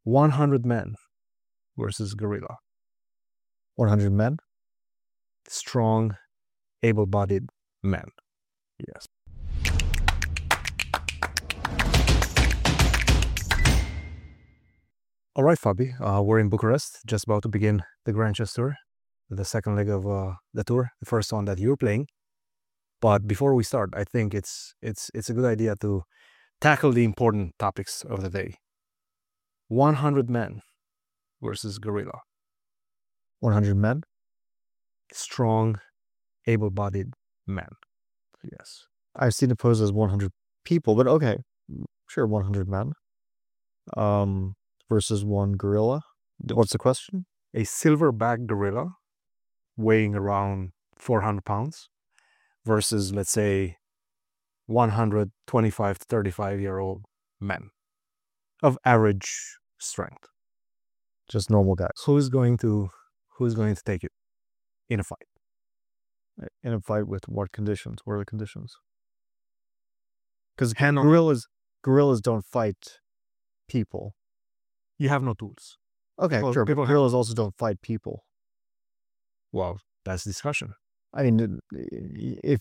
100 men versus gorilla. 100 men? Strong, able-bodied men. Yes. All right, Fabi, we're in Bucharest, just about to begin the Grand Chess Tour, the second leg of the tour, the first one that you're playing. But before we start, I think it's a good idea to tackle the important topics of the day. 100 men versus gorilla. 100 men? Strong, able-bodied men. Yes. I've seen it posed as 100 people, but okay, sure, 100 men. Versus one gorilla. What's the question? A silverback gorilla weighing around 400 pounds versus, let's say, 125 to 35-year-old men of average strength. Just normal guys. Who's going to take it in a fight? In a fight with what conditions? What are the conditions? Because gorillas don't fight people. You have no tools. Okay, Well, sure. But gorillas also don't fight people. Well, that's discussion. I mean, if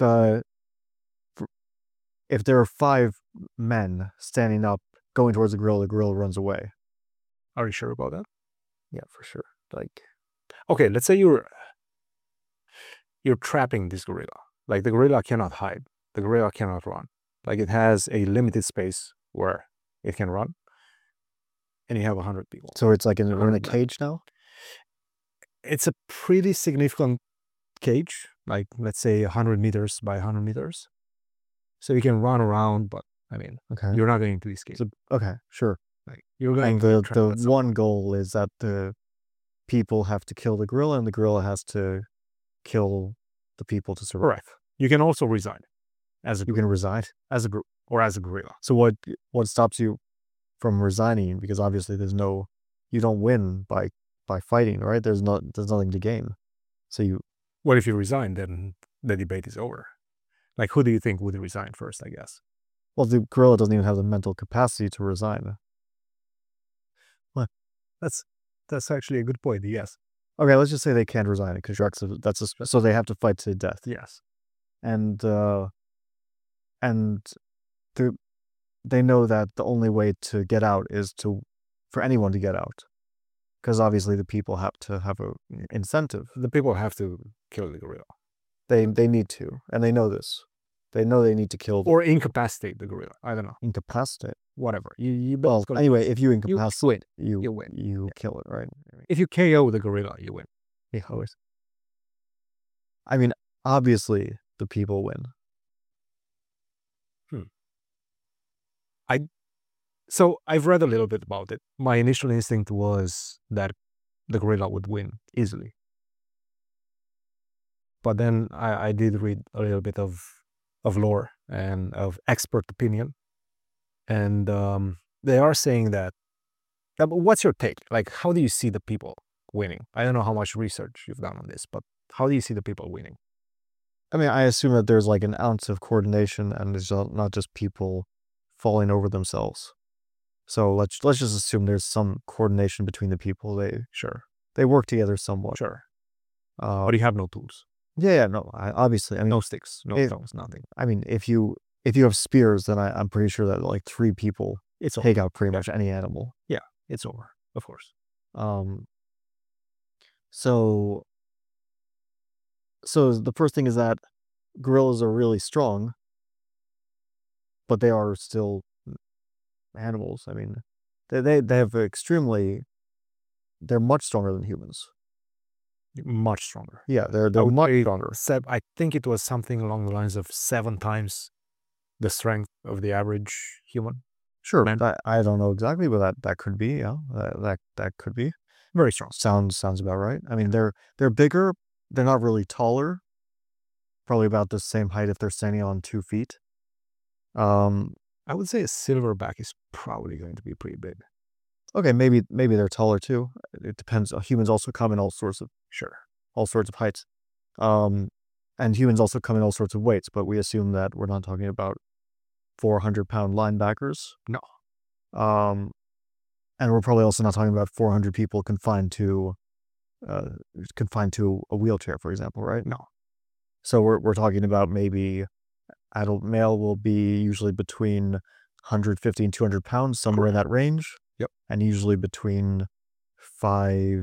there are 5 men standing up going towards the gorilla runs away. Are you sure about that? Yeah, for sure. Like, okay, let's say you're trapping this gorilla. Like, the gorilla cannot hide. The gorilla cannot run. Like, it has a limited space where it can run. And you have 100 people. So it's like we're in a cage now? It's a pretty significant cage, like let's say 100 meters by 100 meters. So you can run around, but I mean, okay, you're not going to escape. So, okay, sure. Like, you're going and the one goal is that the people have to kill the gorilla and the gorilla has to kill the people to survive. Correct. You can also resign as a group. You can resign as a group or as a gorilla. So what stops you from resigning? Because obviously you don't win by fighting, right? There's nothing to gain. So well, if you resign, then the debate is over. Like, who do you think would resign first, I guess? Well, the gorilla doesn't even have the mental capacity to resign. Well, that's actually a good point, yes. Okay, let's just say they can't resign it because so they have to fight to the death. Yes. And they know that the only way to get out is for anyone to get out. Because obviously the people have to have an incentive. The people have to kill the gorilla. They need to, and they know this. They know they need to kill or incapacitate the gorilla. I don't know. Incapacitate, whatever. Well, anyway, if you incapacitate, you win. You kill it, right? If you KO the gorilla, you win. Yeah, always. I mean, obviously the people win. So I've read a little bit about it. My initial instinct was that the gorilla would win easily. But then I did read a little bit of lore and of expert opinion. And they are saying that, what's your take? Like, how do you see the people winning? I don't know how much research you've done on this, but how do you see the people winning? I mean, I assume that there's like an ounce of coordination and it's not just people falling over themselves. So let's just assume there's some coordination between the people. They work together somewhat. Sure. But you have no tools. Yeah, no. Obviously, I mean, no sticks, no stones, nothing. I mean, if you have spears, then I'm pretty sure that like 3 people take out pretty much any animal. Yeah, it's over, of course. So the first thing is that gorillas are really strong, but they are still animals. I mean, they have they're much stronger than humans. Much stronger. Yeah, they're much stronger. I think it was something along the lines of 7 times the strength of the average human. Sure, I don't know exactly, but that could be. Yeah, that could be very strong. Sounds about right. I mean, they're bigger. They're not really taller. Probably about the same height if they're standing on 2 feet. I would say a silverback is probably going to be pretty big. Okay, maybe they're taller too. It depends. Humans also come in all sorts of heights. And humans also come in all sorts of weights, but we assume that we're not talking about 400-pound linebackers. No. And we're probably also not talking about 400 people confined to a wheelchair, for example, right? No. So we're talking about maybe adult male will be usually between 150 and 200 pounds, somewhere in that range. Yep. And usually between 5'9"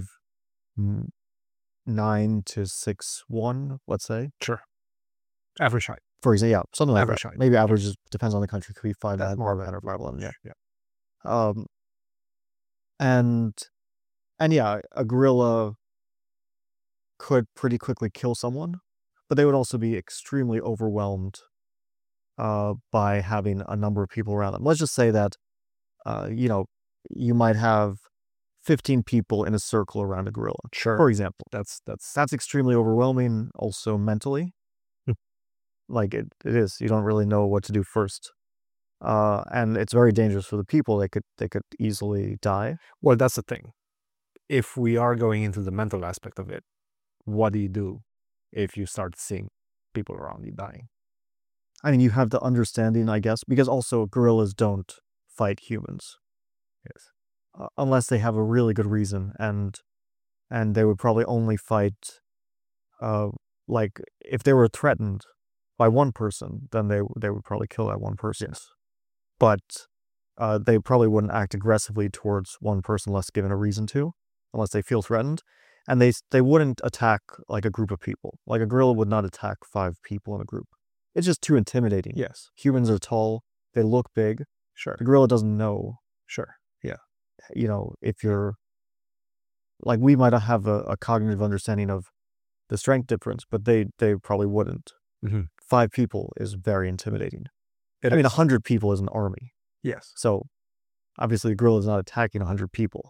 to 6'1", let's say. Sure. Average height. For example, yeah, something like Average that. height. Maybe average depends on the country. Could be 5'9" That's more or 5'11", yeah. Yeah. And yeah, a gorilla could pretty quickly kill someone, but they would also be extremely overwhelmed by having a number of people around them. Let's just say that, you might have 15 people in a circle around a gorilla, Sure. for example. That's extremely overwhelming also mentally. Like it is. You don't really know what to do first. And it's very dangerous for the people. They could easily die. Well, that's the thing. If we are going into the mental aspect of it, what do you do if you start seeing people around you dying? I mean, you have the understanding, I guess, because also gorillas don't fight humans. Yes. Unless they have a really good reason, and they would probably only fight, like if they were threatened by one person, then they would probably kill that one person. Yes. But they probably wouldn't act aggressively towards one person unless given a reason to, unless they feel threatened. And they wouldn't attack like a group of people. Like a gorilla would not attack 5 people in a group. It's just too intimidating. Yes. Humans are tall. They look big. Sure. The gorilla doesn't know. Sure. Yeah. If you're like, we might have a cognitive understanding of the strength difference, but they probably wouldn't. 5 people is very intimidating. 100 people is an army. Yes. So obviously the gorilla is not attacking 100 people.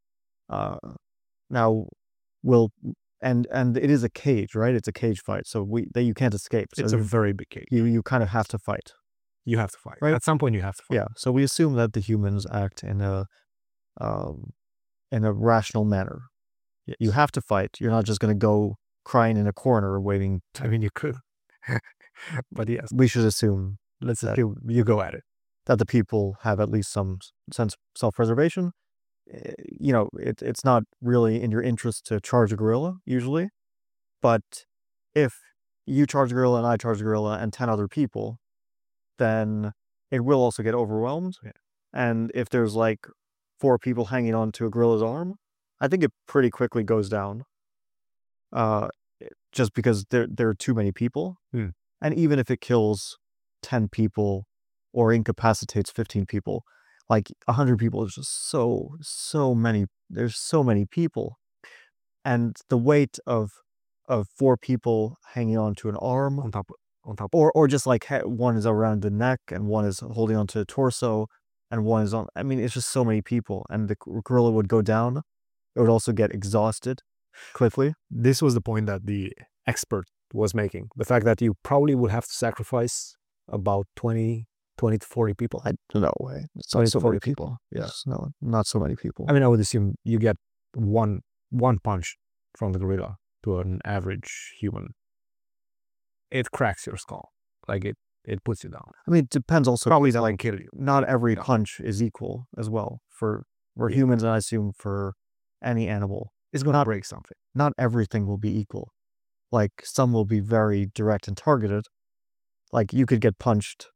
Now and it is a cage, right? It's a cage fight. So you can't escape. So it's a very big cage. You kind of have to fight. You have to fight. Right? At some point you have to fight. Yeah. So we assume that the humans act in a rational manner. Yes. You have to fight. You're not just going to go crying in a corner waiting. I mean, you could. But yes. We should assume Let's assume you go at it. that the people have at least some sense of self-preservation. It's not really in your interest to charge a gorilla usually, but if you charge a gorilla and I charge a gorilla and 10 other people, then it will also get overwhelmed. Yeah. And if there's like 4 people hanging on to a gorilla's arm, I think it pretty quickly goes down. Just because there are too many people. And even if it kills 10 people or incapacitates 15 people, like 100 people is just so many. There's so many people, and the weight of 4 people hanging onto an arm on top, or just like one is around the neck and one is holding onto the torso and one is on. I mean, it's just so many people, and the gorilla would go down. It would also get exhausted quickly. This was the point that the expert was making. The fact that you probably would have to sacrifice about 20 to 40 people. No way. It's 20 not to so 40 many people. Yes. No, not so many people. I mean, I would assume you get one punch from the gorilla to an average human. It cracks your skull. Like it puts you down. I mean, it depends also. Probably doesn't kill you. Not every punch is equal as well. For humans, and I assume for any animal. It's going to break something. Not everything will be equal. Like some will be very direct and targeted. Like you could get punched,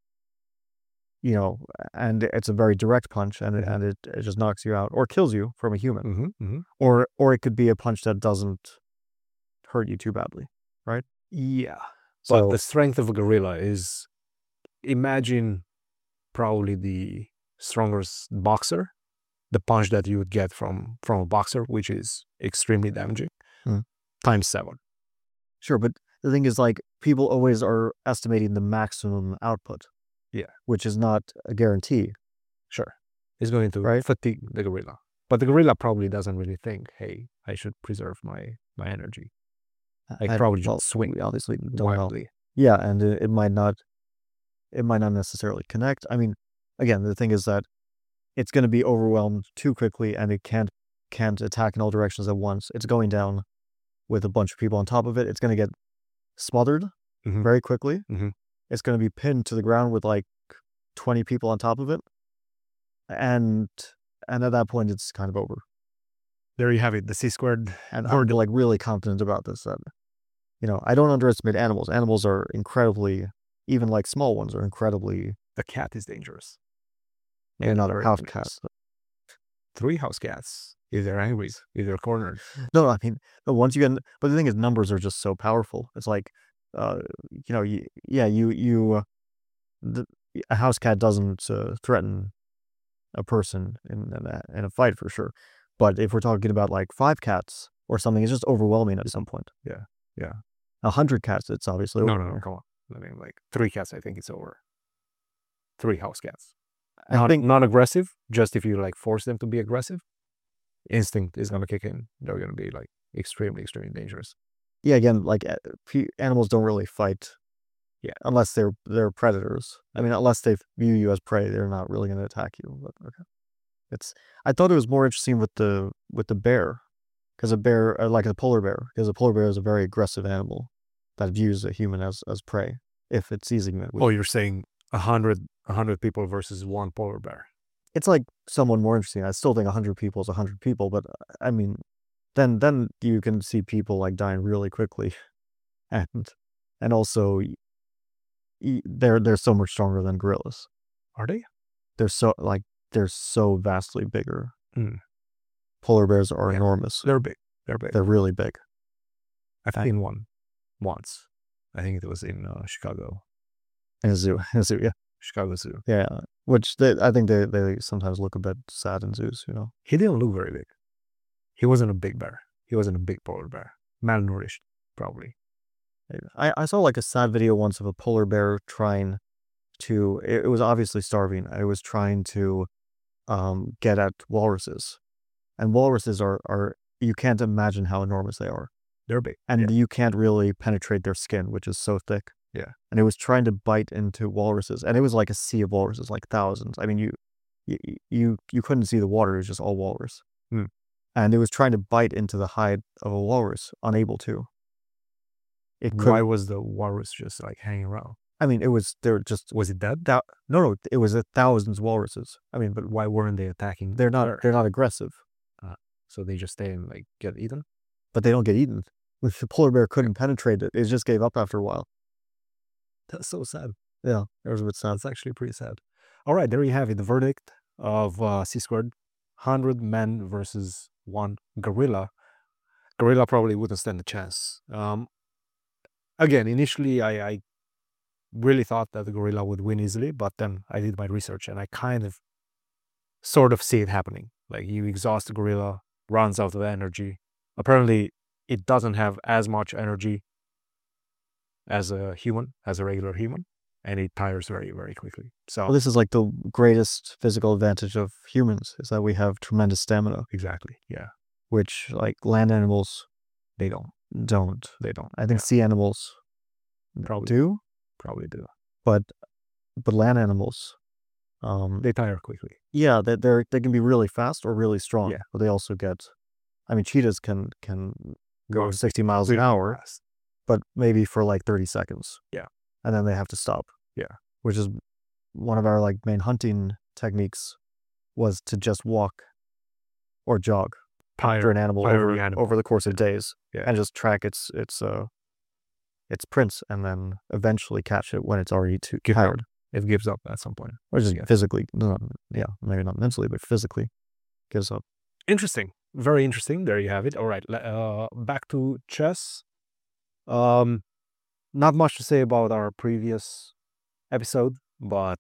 and it's a very direct punch, and it just knocks you out or kills you from a human. Or it could be a punch that doesn't hurt you too badly, right? Yeah. So but the strength of a gorilla is, imagine probably the strongest boxer, the punch that you would get from a boxer, which is extremely damaging, times 7. Sure, but the thing is, like, people always are estimating the maximum output. Yeah. Which is not a guarantee. Sure. It's going to fatigue the gorilla. But the gorilla probably doesn't really think, hey, I should preserve my energy. Like probably just swing. We obviously don't wildly. know. Yeah, and it might not necessarily connect. I mean, again, the thing is that it's going to be overwhelmed too quickly, and it can't attack in all directions at once. It's going down with a bunch of people on top of it. It's going to get smothered very quickly. It's going to be pinned to the ground with like 20 people on top of it. And And at that point, it's kind of over. There you have it, the C-squared. And I'm like really confident about this. That, I don't underestimate animals. Animals are incredibly, even like small ones are incredibly. The cat is dangerous. Maybe not a very house dangerous. cat. 3 house cats, if they're angry, if they're cornered. No, I mean, once you get, but the thing is, numbers are just so powerful. It's like, a house cat doesn't threaten a person in a fight for sure. But if we're talking about like 5 cats or something, it's just overwhelming at some point. Yeah, yeah. 100 cats, it's obviously No, over. come on. I mean, like 3 cats, I think it's over. 3 house cats. I think Not aggressive, just if you like force them to be aggressive, instinct is gonna kick in. They're gonna be like extremely, extremely dangerous. Yeah, again, like animals don't really fight. Yeah, unless they're predators. I mean, unless they view you as prey, they're not really going to attack you. But okay, I thought it was more interesting with the bear, because a bear, like a polar bear, because a polar bear is a very aggressive animal that views a human as prey if it's seizing it. Oh, you're saying 100 people versus 1 polar bear. It's like somewhat more interesting. I still think 100 people is 100 people, but I mean, then you can see people like dying really quickly, and also they're so much stronger than gorillas. Are they? They're so vastly bigger. Mm. Polar bears are enormous. They're big. They're really big. I've seen one once. I think it was in Chicago. In a zoo, yeah. Chicago Zoo. Yeah, which I think they sometimes look a bit sad in zoos, He didn't look very big. He wasn't a big bear. He wasn't a big polar bear. Malnourished, probably. I saw like a sad video once of a polar bear trying to, it was obviously starving. It was trying to get at walruses. And walruses are you can't imagine how enormous they are. They're big. And you can't really penetrate their skin, which is so thick. Yeah. And it was trying to bite into walruses. And it was like a sea of walruses, like thousands. I mean, you couldn't see the water. It was just all walrus. Mm. And it was trying to bite into the hide of a walrus, unable to. Why was the walrus just like hanging around? I mean, was it dead? No, it was thousands of walruses. I mean, but why weren't they attacking? They're not aggressive. So they just stay and like get eaten? But they don't get eaten. The polar bear couldn't penetrate it. It just gave up after a while. That's so sad. Yeah, it was a bit sad. It's actually pretty sad. All right, there you have it. The verdict of C-squared. 100 men versus 1 gorilla. Gorilla probably wouldn't stand a chance. Again, initially I really thought that the gorilla would win easily, but then I did my research and I kind of sort of see it happening. Like you exhaust the gorilla, runs out of energy. Apparently it doesn't have as much energy as a regular human, and it tires very, very quickly. So this is like the greatest physical advantage of humans, is that we have tremendous stamina. Exactly. Yeah. Which like land animals, they don't. I think sea animals probably do. But land animals, they tire quickly. Yeah, they can be really fast or really strong. Yeah. But they also get, I mean, cheetahs can go 60 miles an hour, but maybe for like 30 seconds. Yeah. And then they have to stop. Yeah. Which is one of our like main hunting techniques, was to just walk or jog after an animal over the course of days, and just track its prints, and then eventually catch it when it's already too tired. It gives up at some point. Or just physically, maybe not mentally, but physically gives up. Interesting. Very interesting. There you have it. All right. Back to chess. Not much to say about our previous episode, but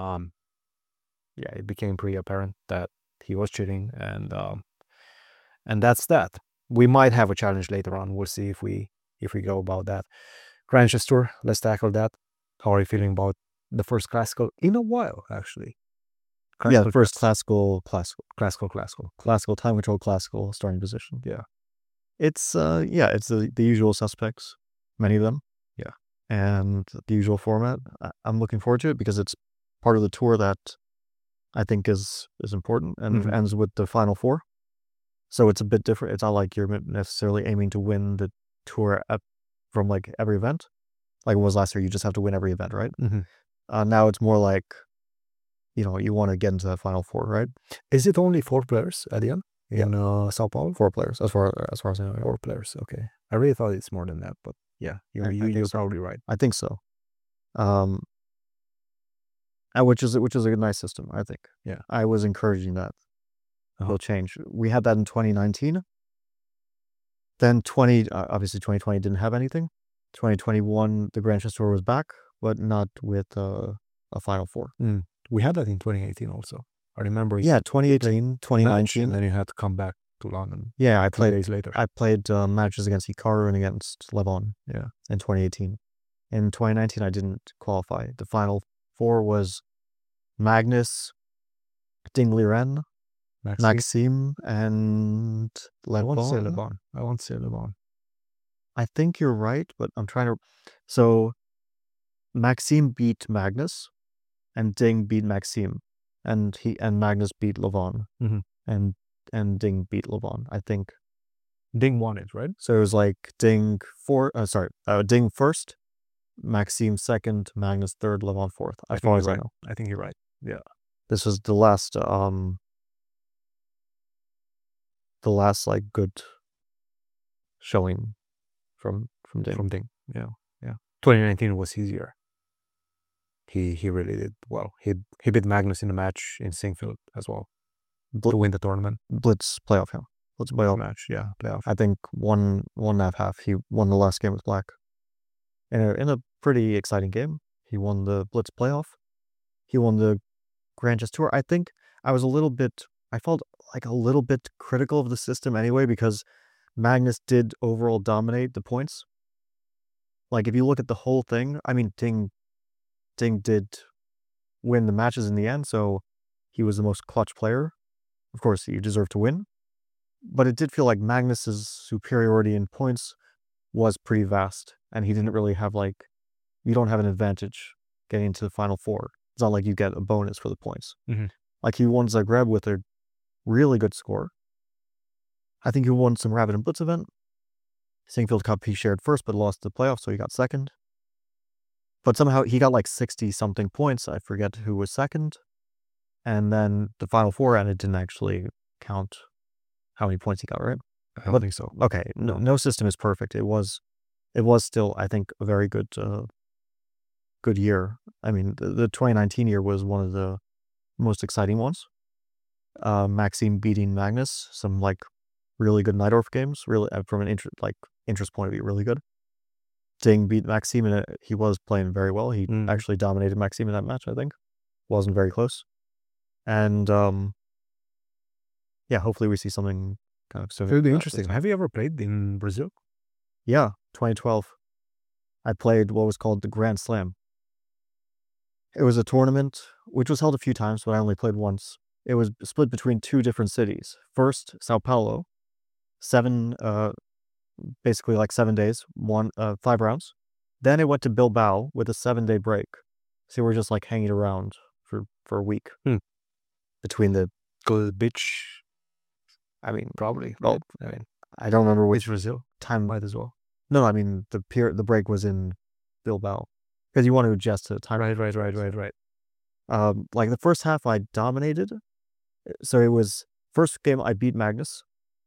it became pretty apparent that he was cheating, and that's that. We might have a challenge later on. We'll see if we go about that. Grand Chess Tour, let's tackle that. How are you feeling about the first classical in a while, actually? The first classical time control classical starting position. Yeah. It's it's the usual suspects, many of them. Yeah. And the usual format. I'm looking forward to it because it's part of the tour that I think is important, and ends with the final 4. So it's a bit different. It's not like you're necessarily aiming to win the tour from like every event. Like it was last year, you just have to win every event, right? Mm-hmm. Now it's more like you want to get into that Final Four, right? Is it only 4 players at the end in Sao Paulo? 4 players, as far as I know. 4 players. Okay, I really thought it's more than that, but yeah, I think you're so. probably right. I think so. Which is a nice system, I think. Yeah. I was encouraging that will change. We had that in 2019. Then obviously 2020 didn't have anything. 2021, the Grand Chess Tour was back, but not with a Final Four. We had that in 2018 also. I remember. Yeah, 2018, 2019. And then you had to come back to London. Yeah, I 2 days later. I played matches against Hikaru and against Levon. Yeah. In 2018. In 2019, I didn't qualify. The Final Four was Magnus, Ding Liren, Maxime, and Levon. I want to say Levon. I think you're right, but I'm trying to. So Maxime beat Magnus, and Ding beat Maxime, and Magnus beat Levon, and Ding beat Levon. I think Ding won it, right? So it was like Ding Ding first, Maxime second, Magnus third, Levon fourth. As far as I know. I think you're right. Yeah. This was the last like good showing from Ding. From Ding. Yeah. 2019 was his year. He really did well. He beat Magnus in the match in Singfield as well to win the tournament. Blitz playoff, yeah. Blitz playoff match, yeah, playoff. I think one and a half. He won the last game with Black. In a pretty exciting game. He won the Blitz playoff. He won the Grand Chess Tour. I think I felt like a little bit critical of the system anyway, because Magnus did overall dominate the points. Like, if you look at the whole thing, I mean, Ding did win the matches in the end, so he was the most clutch player. Of course, he deserved to win. But it did feel like Magnus's superiority in points was pretty vast, and he didn't really have you don't have an advantage getting into the Final Four. It's not like you get a bonus for the points. Like, he won Zagreb with a really good score. I think he won some Rabbit and Blitz event. Singfield Cup he shared first, but lost the playoffs, so he got second. But somehow he got 60-something points. I forget who was second. And then the Final Four, and it didn't actually count how many points he got, right? I don't think so. Okay, no system is perfect. It was still, I think, a very good year. I mean, the 2019 year was one of the most exciting ones. Maxime beating Magnus, some really good Najdorf games, really from an interest point of view, really good. Ding beat Maxime, and he was playing very well. He actually dominated Maxime in that match, I think. Wasn't very close. And yeah, hopefully we see something kind of soon. It would be interesting. Have you ever played in Brazil? Yeah, 2012. I played what was called the Grand Slam. It was a tournament which was held a few times, but I only played once. It was split between 2 different cities. First, Sao Paulo, basically 7 days, 5 rounds. Then it went to Bilbao with a 7-day break. So we're just hanging around for a week between the beach. I mean, probably. Well, right? I mean, I don't remember which Brazil time. Might as well. No, I mean the break was in Bilbao because you want to adjust to the time. Right. The first half I dominated. So it was first game I beat Magnus.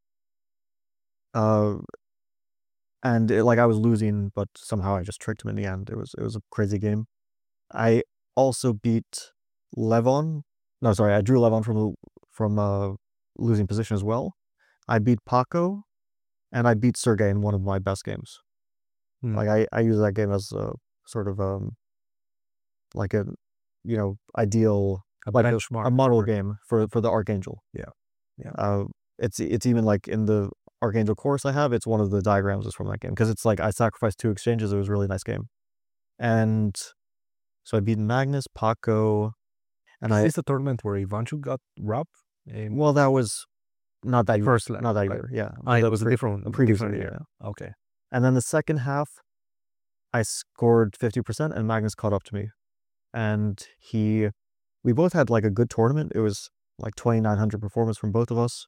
And I was losing, but somehow I just tricked him in the end. It was a crazy game. I also beat Levon. No, sorry, I drew Levon from losing position as well. I beat Paco, and I beat Sergey in one of my best games. I use that game as a sort of ideal, a benchmark, a model game for the Archangel. Yeah. It's even in the Archangel course I have, it's one of the diagrams is from that game, because it's I sacrificed 2 exchanges. It was a really nice game. And so I beat Magnus, Paco, and Is this the tournament where Ivanchuk got robbed? Well, that was not that first not that year. Yeah, that was a previous year. Yeah. Okay. And then the second half, I scored 50%, and Magnus caught up to me, and we both had a good tournament. It was 2,900 performance from both of us,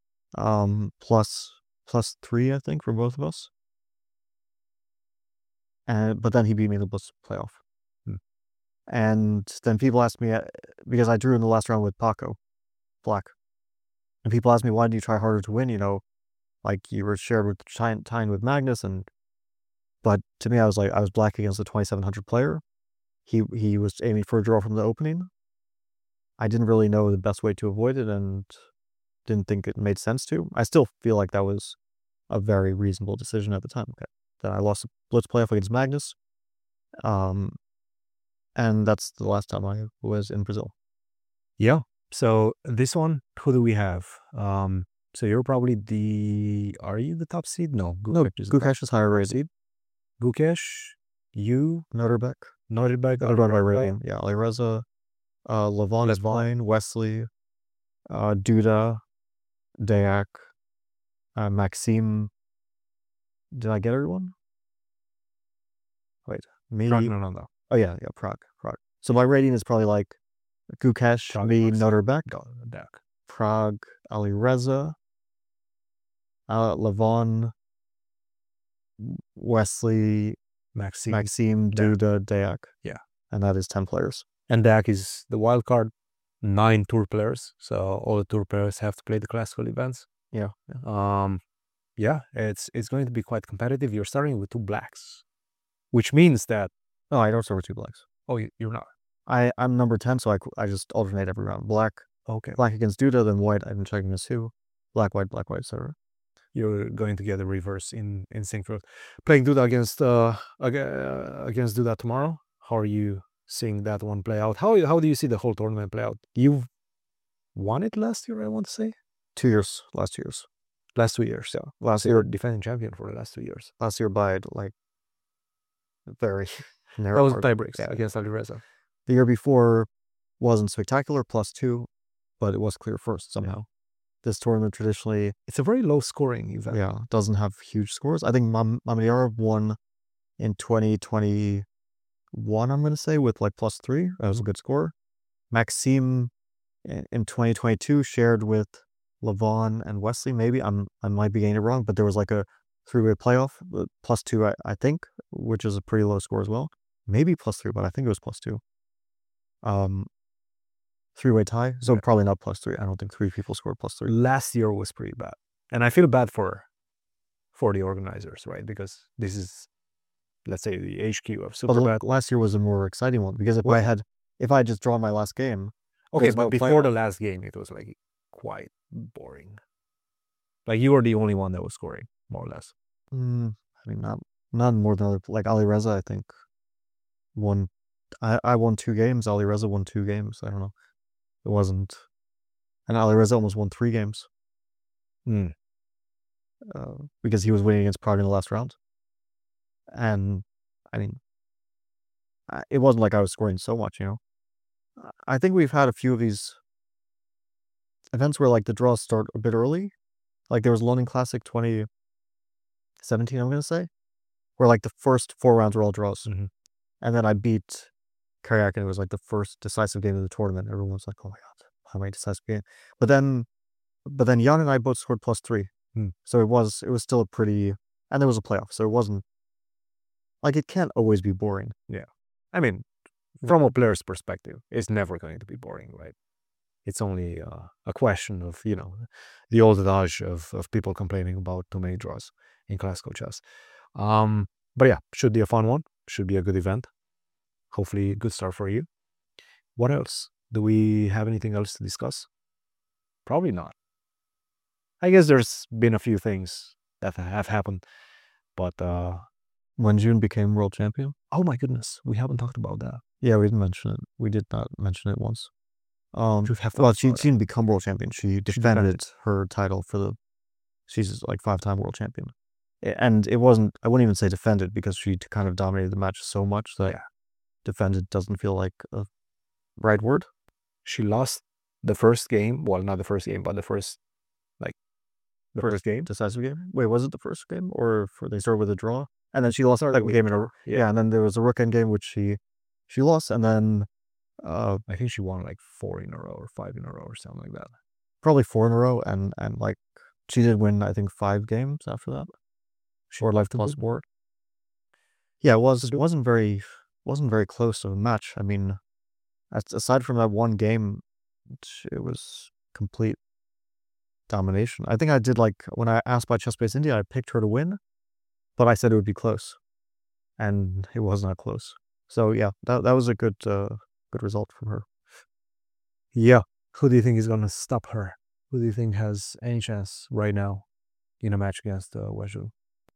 plus 3, I think, from both of us. But then he beat me in the Blitz playoff. And then people asked me, because I drew in the last round with Paco, black. And people asked me, why did you try harder to win? You know, like you were shared with tying with Magnus. But to me, I was black against the 2700 player. He was aiming for a draw from the opening. I didn't really know the best way to avoid it and didn't think it made sense to. I still feel like that was a very reasonable decision at the time. Okay. Then I lost the Blitz playoff against Magnus. And that's the last time I was in Brazil. Yeah. So this one, who do we have? So you're probably are you the top seed? No, Gukesh is higher rated. Gukesh, you, Noterbeck, by rating. Yeah, Alireza, Levon is fine. Wesley, Duda, Dayak, Maxime. Did I get everyone? Wait, me. No. Oh yeah, Prague. So my rating is probably like Gukesh, Prague, me, Noterbeck, Prague, Alireza, Levon, Wesley, Maxime, Duda, Dayak. Yeah. And that is 10 players. And Dayak is the wild card, 9 tour players. So all the tour players have to play the classical events. Yeah. Yeah, it's going to be quite competitive. You're starting with 2 blacks, which means that... No, I don't start with 2 blacks. Oh, you're not? I'm number 10, so I just alternate every round. Black. Okay. Black against Duda, then white. I've been checking this too. Black, white, etc. You're going to get a reverse in synchro. Playing Duda against Duda tomorrow. How are you seeing that one play out? How do you see the whole tournament play out? You've won it last year, I want to say. 2 years. Last 2 years. Last 2 years, yeah. Last year, defending champion for the last 2 years. Last year by like very narrow. That was tie breaks against Alireza. The year before wasn't spectacular, +2, but it was clear first somehow. Yeah. This tournament traditionally, it's a very low scoring event. Yeah, doesn't have huge scores. I think Mamiarov won in 2021, I'm going to say, with like +3. That was a good score. Maxime in 2022 shared with Levon and Wesley. Maybe I might be getting it wrong, but there was like a 3-way playoff, +2, I think, which is a pretty low score as well. Maybe +3, but I think it was +2. 3-way tie, so probably not +3. I don't think 3 people scored +3. Last year was pretty bad, and I feel bad for the organizers, right? Because this is, let's say, the HQ of Superbad. Last year was a more exciting one because if I had just drawn my last game, okay, but before the last game, it was like quite boring. Like you were the only one that was scoring, more or less. I mean, not more than other, like Alireza, I think won. I won 2 games. Alireza won 2 games. I don't know. It wasn't, and Alireza almost won 3 games. Because he was winning against Prague in the last round. And I mean, it wasn't like I was scoring so much, you know. I think we've had a few of these events where like the draws start a bit early. Like there was London Classic 2017, I'm going to say, where like the first 4 rounds were all draws. Mm-hmm. And then I beat Karyak, and it was like the first decisive game of the tournament. Everyone was like, oh my God, how many decisive game? But then Jan and I both scored +3. So it was still a pretty, and there was a playoff. So it wasn't, like, it can't always be boring. Yeah. I mean, from a player's perspective, it's never going to be boring, right? It's only a question of, you know, the old adage of people complaining about too many draws in classical chess. But yeah, should be a fun one. Should be a good event. Hopefully a good start for you. What else? Do we have anything else to discuss? Probably not. I guess there's been a few things that have happened, but when June became world champion. Oh my goodness, we haven't talked about that. Yeah, we didn't mention it. We did not mention it once. She didn't become world champion. She defended her title she's like 5-time world champion. And it wasn't, I wouldn't even say defended, because she kind of dominated the match so much that defended doesn't feel like a right word. She lost the first game. Well, not the first game, but the first game. Decisive game? Wait, was it the first game? Or they started with a draw? And then she lost the game in a row. Yeah, and then there was a rook end game, which she lost, and then I think she won like 4 in a row or 5 in a row or something like that. Probably 4 in a row, and like she did win, I think, 5 games after that. Or life plus 4. Yeah, it wasn't very wasn't very close of a match. I mean, aside from that one game, it was complete domination. I think I did like when I asked by Chess Base India, I picked her to win, but I said it would be close, and it was not close. So yeah, that was a good result from her. Yeah. Who do you think is going to stop her? Who do you think has any chance right now in a match against Weizhou?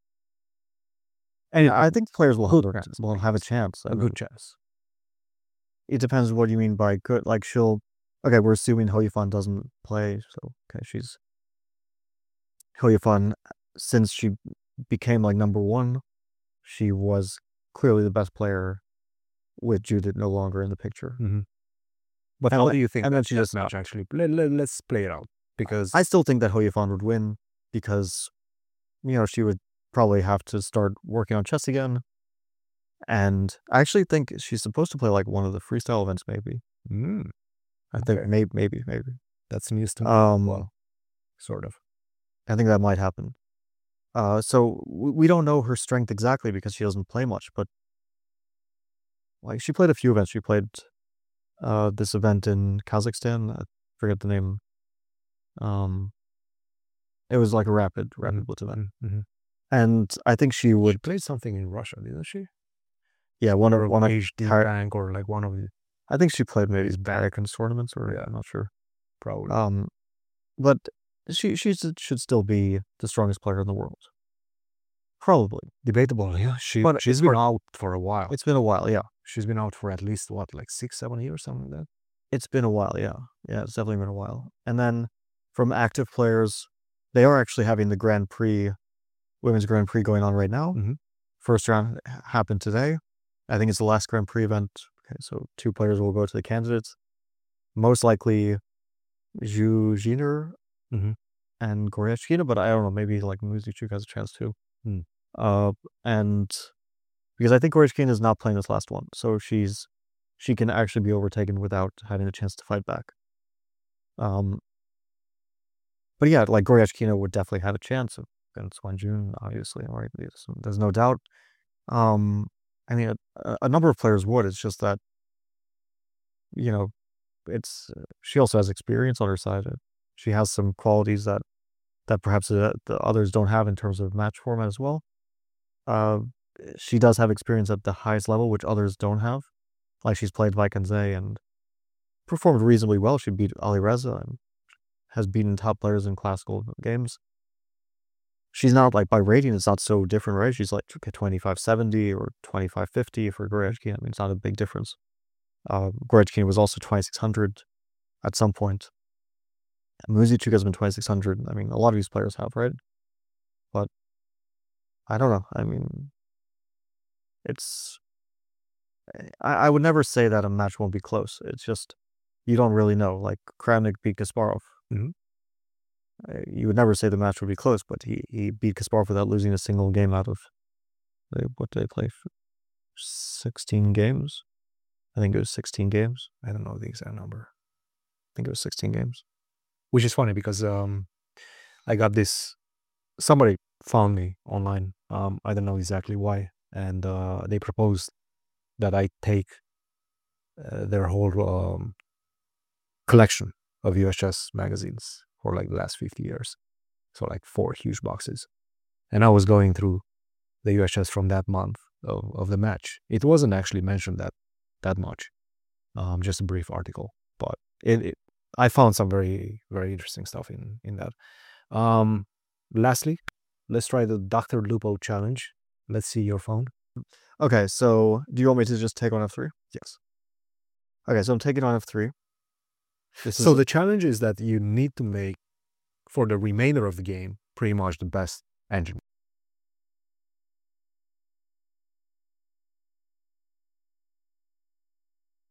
And I think players will have a chance. A good chance. It depends what you mean by good. Like okay, we're assuming Hou Yifan doesn't play, so okay, she's Hou Yifan, since she became like number one, she was clearly the best player with Judith no longer in the picture. Mm-hmm. But how do you think that she does match actually? Let's play it out, because I still think that Hou Yifan would win because, she would probably have to start working on chess again. And I actually think she's supposed to play like one of the freestyle events, maybe. I think maybe. That's news to me. Well, sort of. I think that might happen. So we don't know her strength exactly because she doesn't play much, but like she played a few events. She played this event in Kazakhstan. I forget the name. It was like a rapid blitz event. Mm-hmm. And I think she played something in Russia, didn't she? Yeah, one of HD rank, or like one of the. I think she played maybe Barracons tournaments, or I'm not sure. Probably. But she should still be the strongest player in the world. Probably. Debatable, yeah. She's been out for a while. It's been a while, yeah. She's been out for at least, like 6-7 years, something like that? It's been a while, yeah. Yeah, it's definitely been a while. And then from active players, they are actually having the Grand Prix, Women's Grand Prix going on right now. Mm-hmm. First round happened today. I think it's the last Grand Prix event. Okay, so 2 players will go to the candidates. Most likely Zhu Jiner and Goryachkina, but I don't know, maybe like Muzichuk has a chance too. And because I think Goryachkina is not playing this last one, so she can actually be overtaken without having a chance to fight back. But yeah, like Goryachkina would definitely have a chance against Wanjun, obviously, right? There's no doubt. I mean, a number of players would. It's just that, she also has experience on her side. She has some qualities that perhaps the others don't have in terms of match format as well. She does have experience at the highest level, which others don't have. Like she's played Vaikanze and performed reasonably well. She beat Alireza and has beaten top players in classical games. She's not like by rating, it's not so different, right? She's like 2570 or 2550 for Goryachkina. I mean, it's not a big difference. Goryachkina was also 2600 at some point. Muzichuk has been 2600. I mean, a lot of these players have, right? But I don't know. I mean, I would never say that a match won't be close. It's just, you don't really know. Like Kramnik beat Kasparov. Mm-hmm. You would never say the match would be close, but he beat Kasparov without losing a single game out of, what did they play? 16 games? I think it was 16 games. I don't know the exact number. I think it was 16 games. Which is funny because I got this, somebody found me online. I don't know exactly why. And they proposed that I take their whole collection of USS magazines for like the last 50 years. So like 4 huge boxes. And I was going through the USS from that month of the match. It wasn't actually mentioned that much. Just a brief article. But I found some very, very interesting stuff in that. Lastly, let's try the Dr. Lupo challenge. Let's see your phone. Okay, so do you want me to just take on F3? Yes. Okay, so I'm taking on F3. So the challenge is that you need to make, for the remainder of the game, pretty much the best engine.